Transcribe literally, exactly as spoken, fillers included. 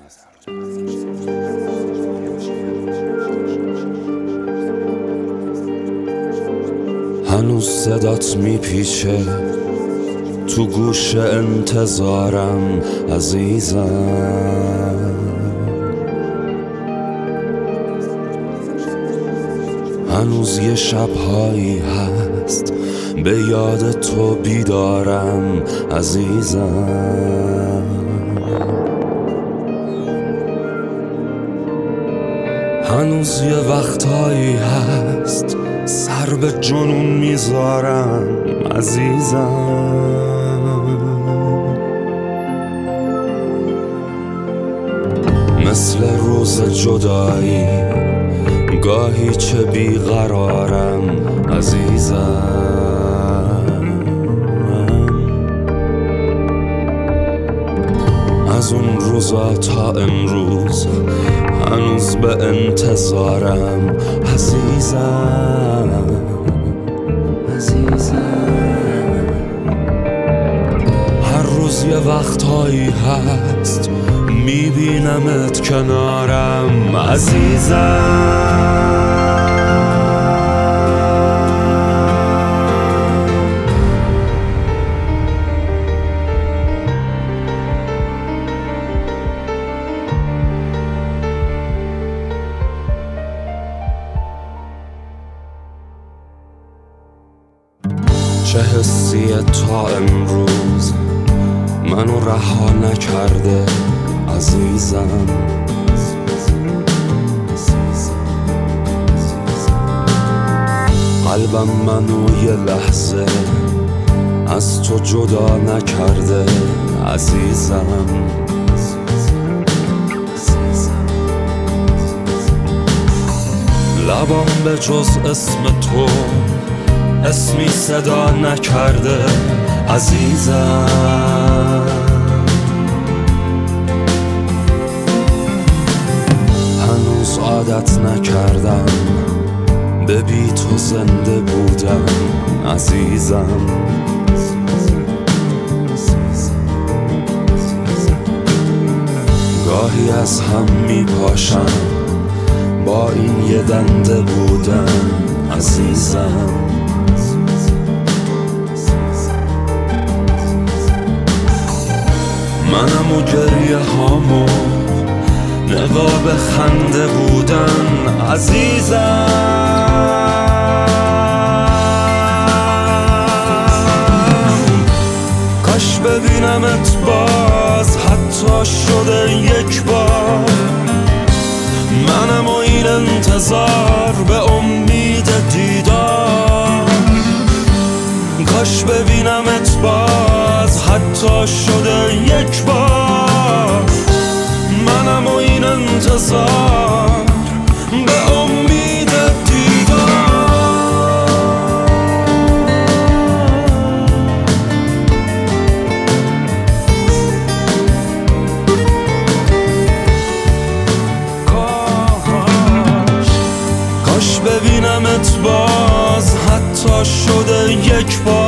هنوز صدات میپیچه تو گوش انتظارم عزیزم، هنوز یه شبهایی هست به یاد تو بیدارم عزیزم، هنوز یه وقتایی هست سر به جنون میذارم عزیزم، مثل روز جدایی گاهی چه بیقرارم عزیزم، از اون روزا تا امروز هنوز به انتظارم عزیزم، عزیزم، هر روز یه وقتایی هست میبینمت کنارم عزیزم، چه حسی تا امروز منو رها نکرده عزیزم، قلبم منو یه لحظه از تو جدا نکرده عزیزم، لبام به جز اسم تو اسمی صدا نکرده عزیزم، هنوز عادت نکردم به بی تو زنده بودم عزیزم، گاهی از هم می پاشم با این یه دنده بودم عزیزم، منم و گریه هامو نقاب خنده بودن عزیزم، کاش ببینمت باز حتی شده یک بار، منم و این انتظار به امید دیدار، کاش ببینمت باز حتی شده یک بار، منم و این انتظار به امید دیدار، کاش کاش ببینمت باز حتی شده یک بار،